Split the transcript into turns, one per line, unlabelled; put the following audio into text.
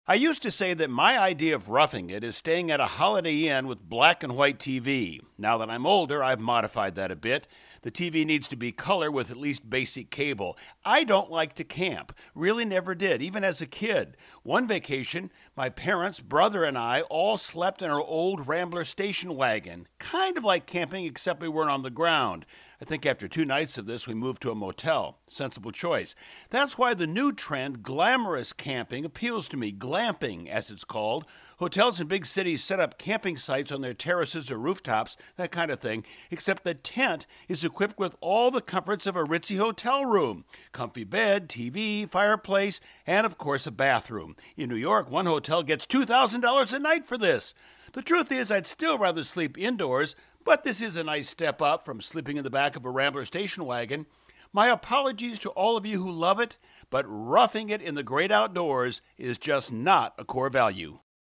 I used to say that my idea of roughing it is staying at a Holiday Inn with black and white TV. Now that I'm older, I've modified that a bit. The TV needs to be color with at least basic cable. I don't like to camp. Really never did, even as a kid. One vacation, my parents, brother, and I all slept in our old Rambler station wagon. Kind of like camping, except we weren't on the ground. I think after 2 nights of this, we moved to a motel. Sensible choice. That's why the new trend, glamorous camping, appeals to me. Glamping, as it's called. Hotels in big cities set up camping sites on their terraces or rooftops, that kind of thing, except the tent is equipped with all the comforts of a ritzy hotel room. Comfy bed, TV, fireplace, and of course a bathroom. In New York, one hotel gets $2,000 a night for this. The truth is, I'd still rather sleep indoors, but this is a nice step up from sleeping in the back of a Rambler station wagon. My apologies to all of you who love it, but roughing it in the great outdoors is just not a core value.